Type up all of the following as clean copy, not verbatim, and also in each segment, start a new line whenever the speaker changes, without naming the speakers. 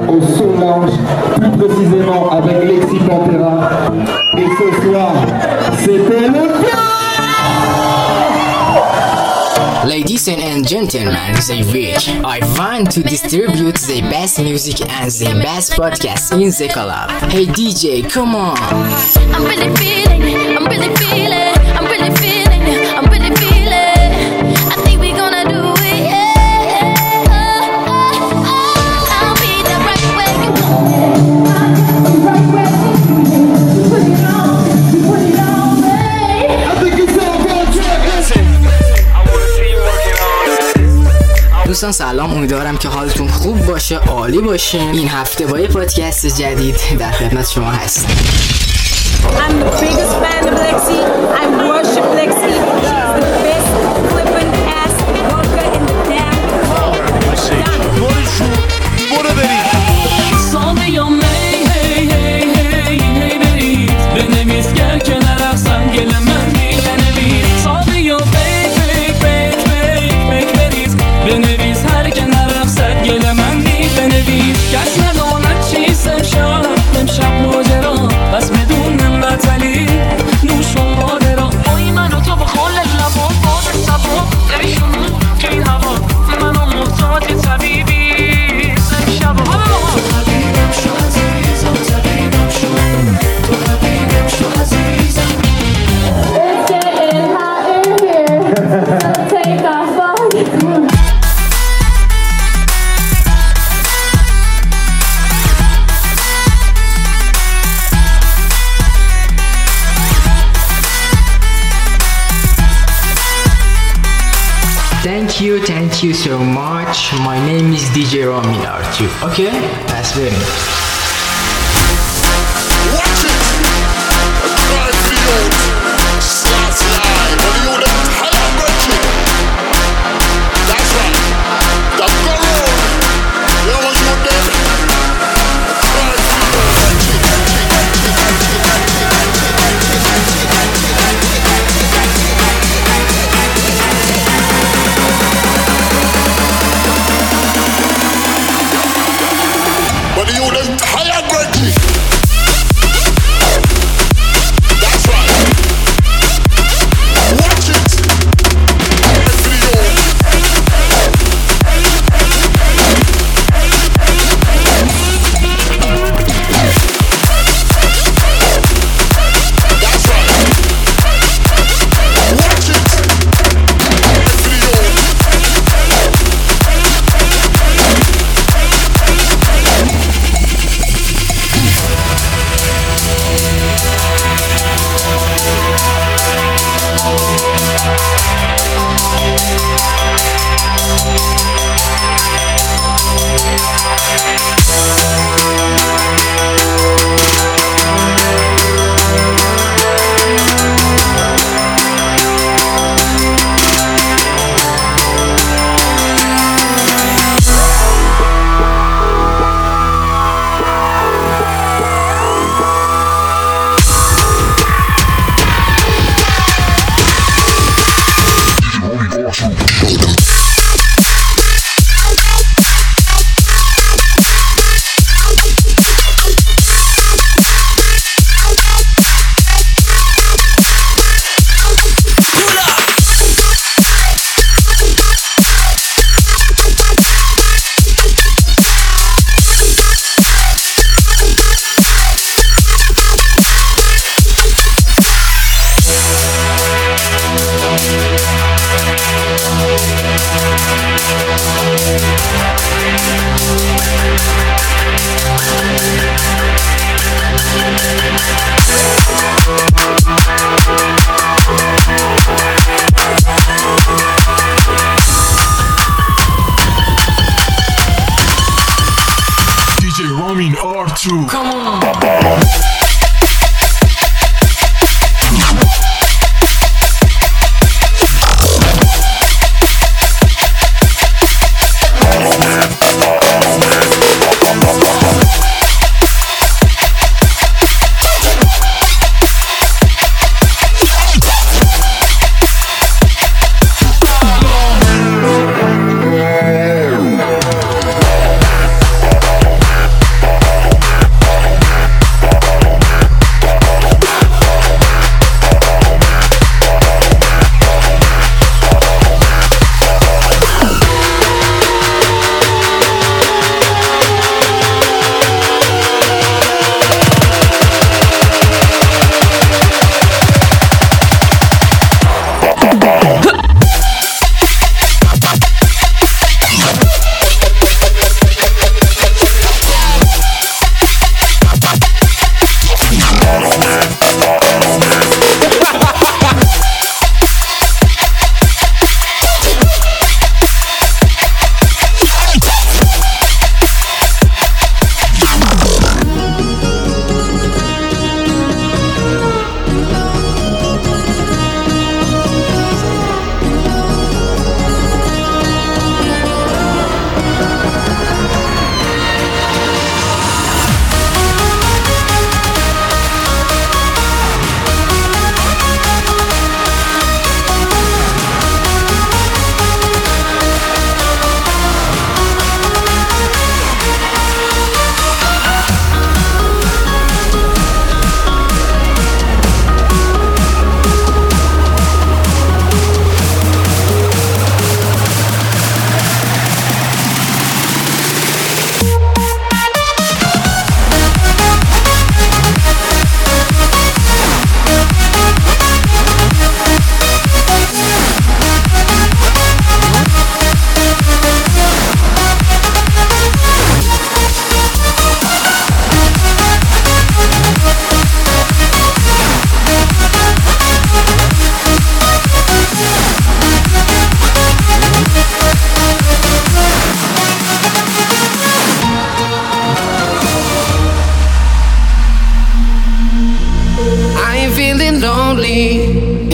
au Soul Lounge, plus précisément avec Lexi Pantera. Et ce soir, c'était le bien.
Ladies and gentlemen, they wish I want to distribute the best music and the best podcast in the club. Hey DJ, come on!
I'm really feeling it, I'm really feeling it, I'm really feeling it, I'm really feeling it. I think we gonna do it, yeah. I'll be the right way you want it. The right way you put it on, you put it on, babe.
I think it's all about track.
دوستان سلام، امیدوارم که حالتون خوب باشه، عالی باشه. این هفته با یه پادکست جدید در خدمت شما هستم.
I'm the biggest fan of Lexi. I worship Lexi. She's the best flippin' ass worker in the damn world.
برو برید
ساده یا می هی هی هی هی برید بنویس گر که نرقصم گل من بنویس ساده یا فیک فیک فیک فیک فیک بریز بنویس هر که نرقصد گل من بنویس کس نداند چیست امشب ماجرا بس بدونم بطلی نوش و مادرا بای من و تو با خال لبا باد سبا نمیشون که این هوا منو محتاج طبیبی امشب تو حبیبم شو عزیزم طبیبم شو تو حبیبم شو عزیزم
It's getting hot in here, so take off all your clothes.
Thank you so much. My name is DJ Ramin R2. Okay? That's it.
Watch it Drive for the youth Slots live But you them higher budget That's right That go road You know what you them Drive But you them higher budget That's right. Watch it. Right for the youth. That's right. Watch it. Right for the youth. DJ Ramin R2
Come on!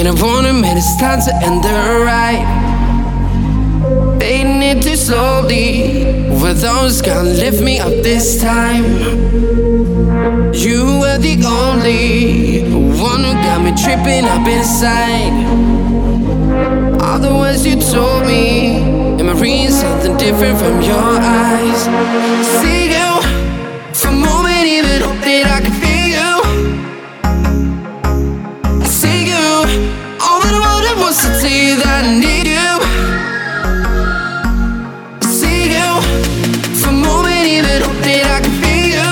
and I wanna admit it's time to end the ride. Fading it too slowly, were those gonna lift me up this time? You were the only one who got me tripping up inside. All the words you told me, am I reading something different from your eyes? See you, for a moment even hope that I can feel you. See you, all that I wanted was to tell you that I need you. See you, for a moment even hope that I can feel you.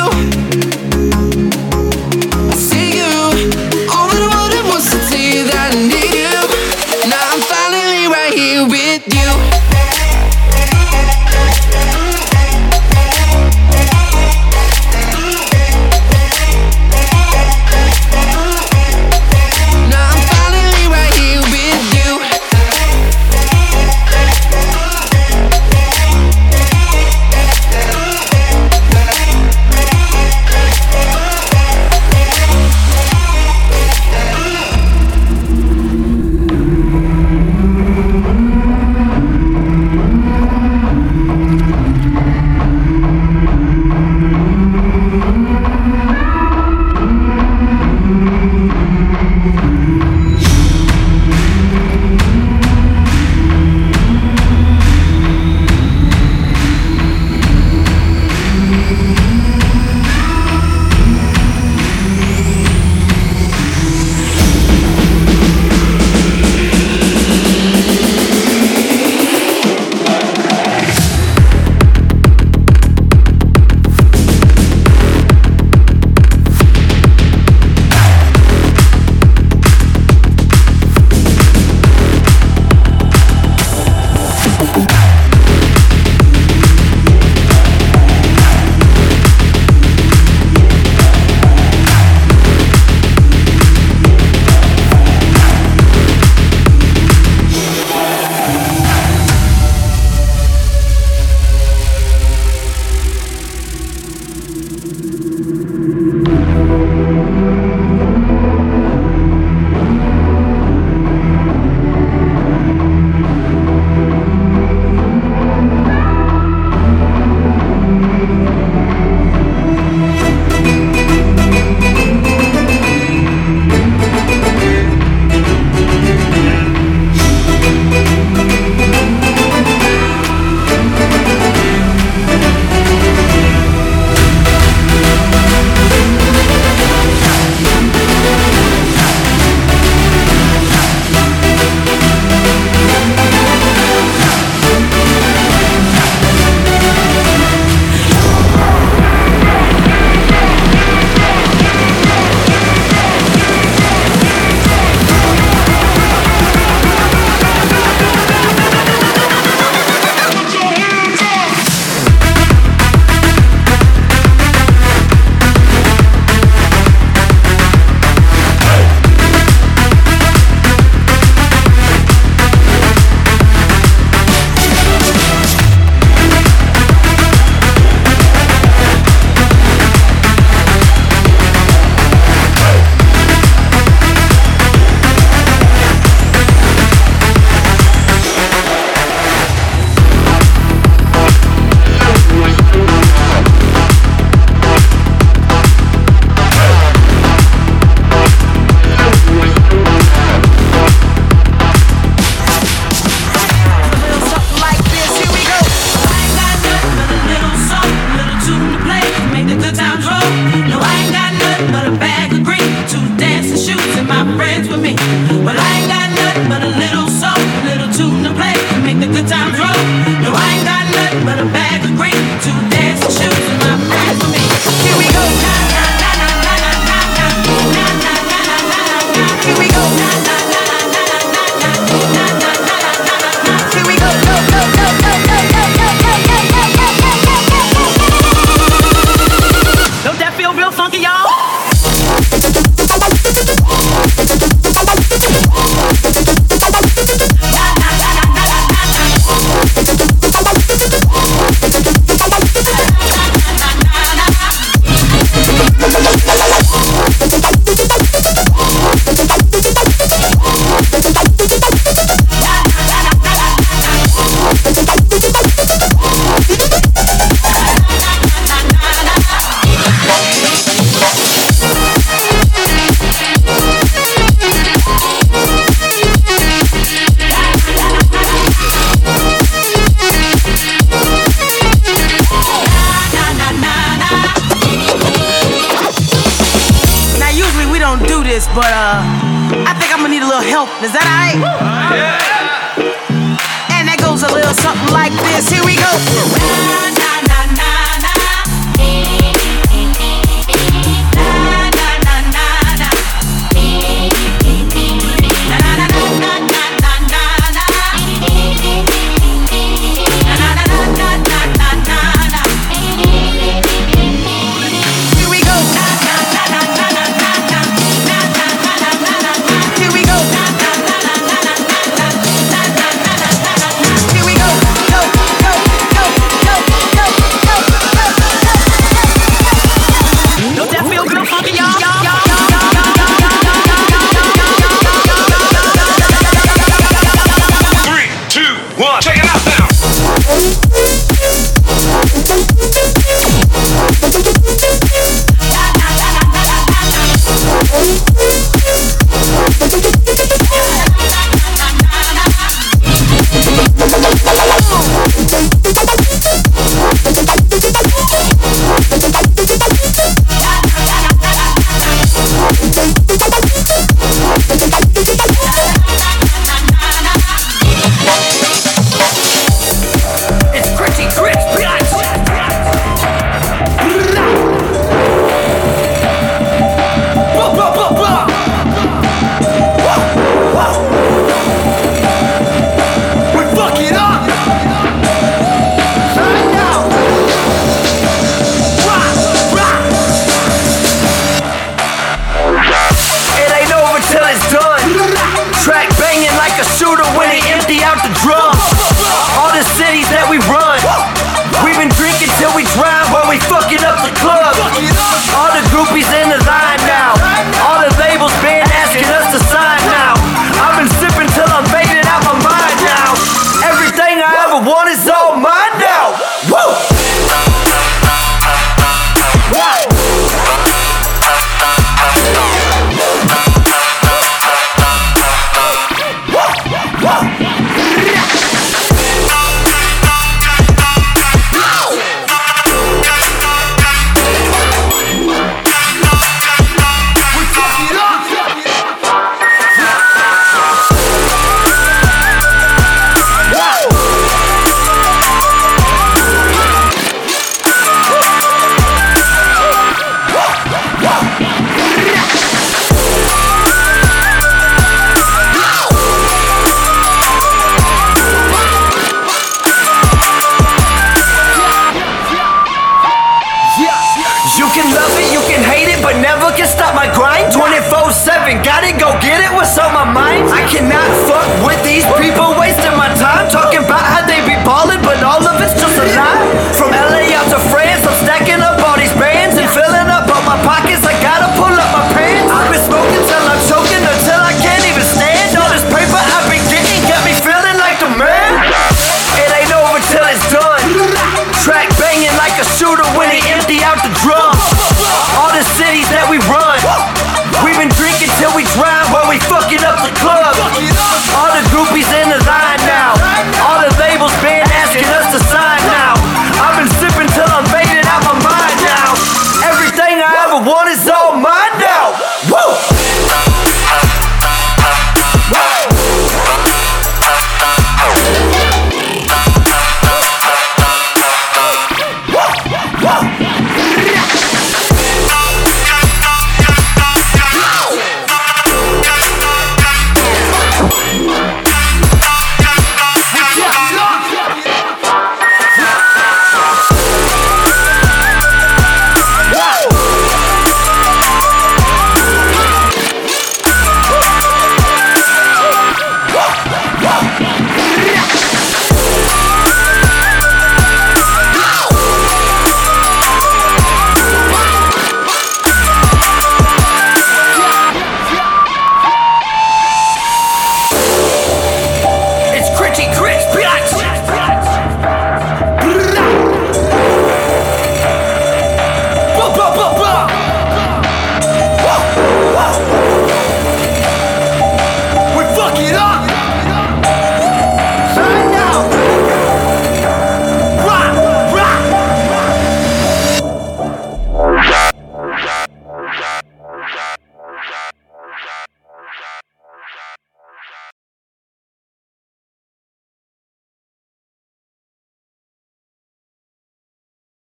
See you, all that I wanted was to tell you that I need you. Now I'm finally right here with you.
this, but I think I'm gonna need a little help. Is that alright? Yeah. And that goes a little something like this. Here we go.
Till we drown while we fucking up the club. All the groupies in the line.